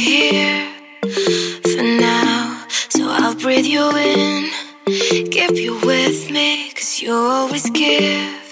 here for now. So I'll breathe you in, keep you with me, 'cause you always give